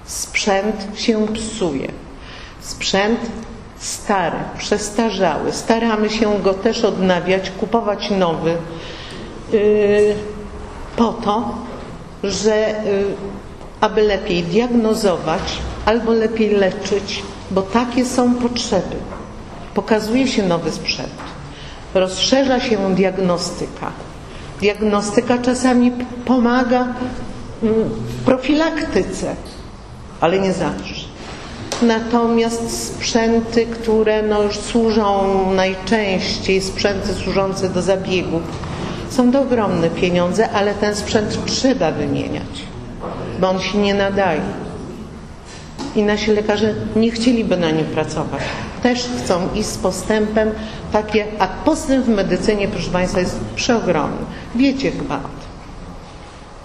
Sprzęt się psuje. Sprzęt stary, przestarzały. Staramy się go też odnawiać, kupować nowy po to, że aby lepiej diagnozować albo lepiej leczyć, bo takie są potrzeby. Pokazuje się nowy sprzęt. Rozszerza się diagnostyka. Diagnostyka czasami pomaga w profilaktyce, ale nie zawsze. Natomiast sprzęty, które już służą najczęściej, sprzęty służące do zabiegów, są to ogromne pieniądze, ale ten sprzęt trzeba wymieniać, bo on się nie nadaje. I nasi lekarze nie chcieliby na nim pracować. Też chcą iść z postępem, a postęp w medycynie, proszę Państwa, jest przeogromny. Wiecie chyba o tym.